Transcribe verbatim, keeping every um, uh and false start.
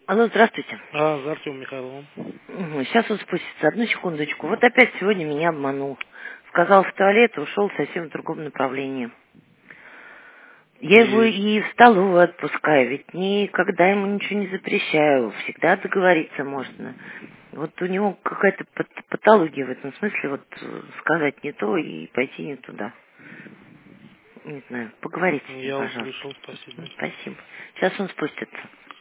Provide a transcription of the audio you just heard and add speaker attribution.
Speaker 1: Алло, здравствуйте.
Speaker 2: А, за Артем Михайловым.
Speaker 1: Угу, сейчас он спустится. Одну секундочку. Вот опять сегодня меня обманул. Сказал в туалет, ушел совсем в другом направлении. Я его
Speaker 2: И
Speaker 1: и в столовую отпускаю, ведь никогда ему ничего не запрещаю. Всегда договориться можно. Вот у него какая-то пат- патология в этом смысле, вот э, сказать не то и пойти не туда. Не знаю, поговорите с ним,
Speaker 2: я
Speaker 1: пожалуйста.
Speaker 2: услышал, спасибо.
Speaker 1: М, Спасибо. Сейчас он спустится.